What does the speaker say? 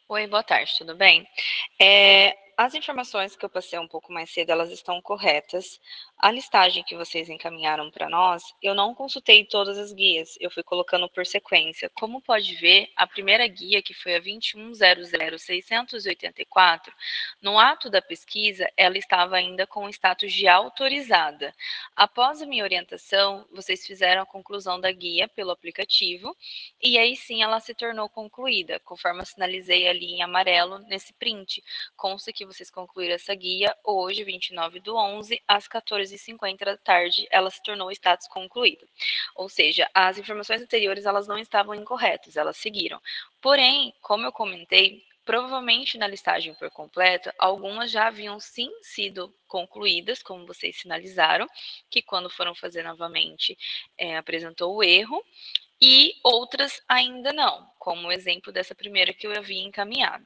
Oi, boa tarde, tudo bem? As informações que eu passei um pouco mais cedo, elas estão corretas. A listagem que vocês encaminharam para nós, eu não consultei todas as guias, eu fui colocando por sequência. Como pode ver, a primeira guia, que foi a 21.00.684, no ato da pesquisa, ela estava ainda com o status de autorizada. Após a minha orientação, vocês fizeram a conclusão da guia pelo aplicativo, e aí sim ela se tornou concluída, conforme eu sinalizei ali em amarelo nesse print. Consta que vocês concluíram essa guia hoje, 29/11, às 14h50 da tarde, ela se tornou status concluído. Ou seja, as informações anteriores elas não estavam incorretas, elas seguiram. Porém, como eu comentei, provavelmente na listagem por completo, algumas já haviam sim sido concluídas, como vocês sinalizaram, que quando foram fazer novamente apresentou o erro, e outras ainda não, como o exemplo dessa primeira que eu havia encaminhado.